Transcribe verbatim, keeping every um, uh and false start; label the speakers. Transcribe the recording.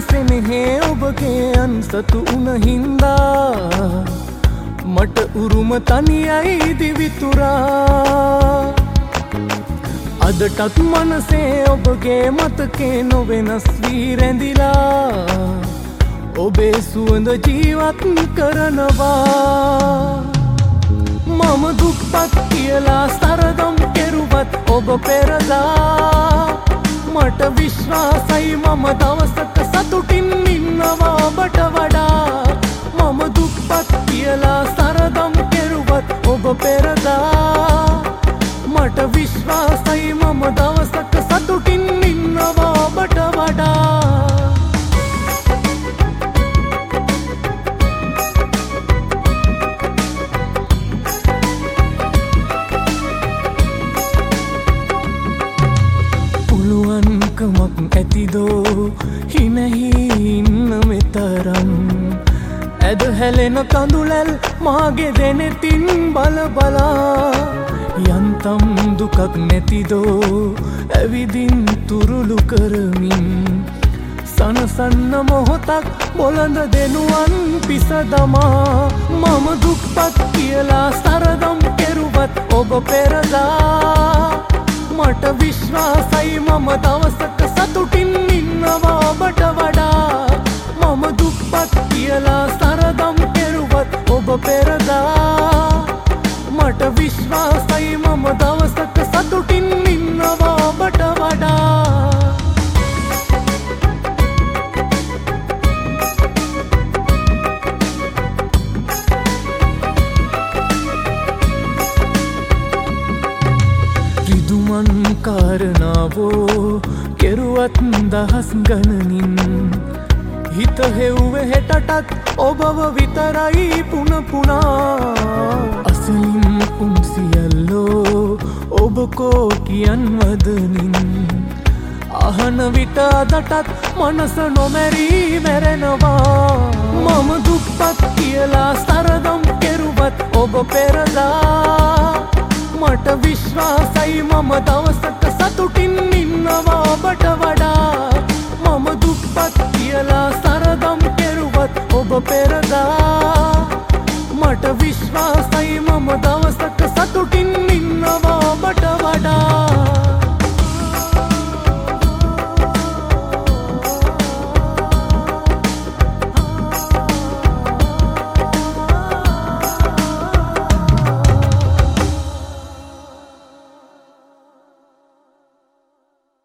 Speaker 1: සෙනෙහේ ඔබගේ අන්සතු උන හින්දා මට උරුම තනියයි දිවිතුරා අදටත් මනසේ ඔබගේ මතකේ නොවෙනස් වී රැඳිලා ඔබේ සුවඳ ජීවත් කරනවා මම දුක්පත් කියලා සරදම් කෙරුවත් ඔබ පෙරදා මට විශ්වාසයි මම දවසක සතුටින් ඉන්නවා ඔබට වඩා මම දුක්පත් කියලා සරදම් කෙරුවත් ඔබ පෙරදා මට විශ්වාසයි මම දවසක සතුටින් ඉන්නවා ඔබට වඩා පුළුවන්කමක් ඇතිදෝ හිනෙහි ඉන්න මෙතරම් ඇද හැලෙන කඳුලැල් මාගේ දෙනෙතින් බල බලා යන්තම් දුකක් නැතිදෝ ඇවිදින් තුරුළු කරමින් සනසන්න මොහොතක් බොළඳ දෙනුවන් පිස දමා මම දුක්පත් කියලා සරදම් කෙරුවත් ඔබ පෙරදා මට විශ්වාසයි මම දවසක සතුටින් ඉන්නවා ඔබට වඩා මම දුක්පත් කියලා සරදම් කෙරුවත් ඔබ පෙරදා මට විශ්වාසයි මම දවසක සතුටින් ඉන්නවා ඔබට වඩා රිදුමන් කාරණාවෝ කෙරුවත් දහස් ගණනින් හිත හෙව්වෙ හෙටටත් ඔබව විතරයි පුන පුනා අසලින් පුම්සියල්ලෝ ඔබ කෝ කියන්වදනින් අහන විට අදටත් මනස නොමැරී මැරෙනවා මම දුක්පත් කියලා සරදම් කෙරුවත් ඔබ පෙරදා මට විශ්වාසයි මම දවසක සතුටින් ඉන්නවා ඔබට වඩා මම දුක්පත් කියලා සරදම් කෙරුවත් ඔබ පෙරදා මට විශ්වාස